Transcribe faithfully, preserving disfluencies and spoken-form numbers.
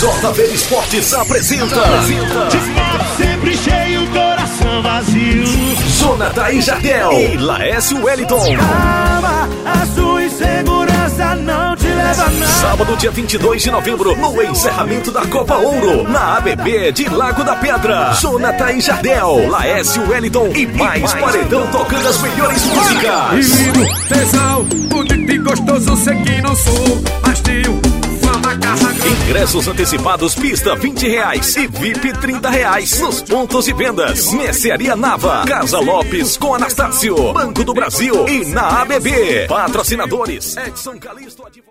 J V Esportes apresenta. Sempre cheio, coração vazio. Jonathan e Jardel e Laércio Wellington. Calma, a sua insegurança não te leva a nada. Sábado, dia vinte e dois de novembro, no encerramento da Copa Ouro, na A B B de Lago da Pedra. Jonathan e Jardel, Laércio Wellington e mais paredão tocando as melhores músicas. Menino, tesão, bonito e gostoso, sei que não sou, mas tenho fama carragando. Ingressos antecipados, pista vinte reais e V I P trinta reais nos pontos de vendas. Mercearia Nava, Casa Lopes com Anastácio, Banco do Brasil e na A B B. Patrocinadores: Edson Calisto Advogado.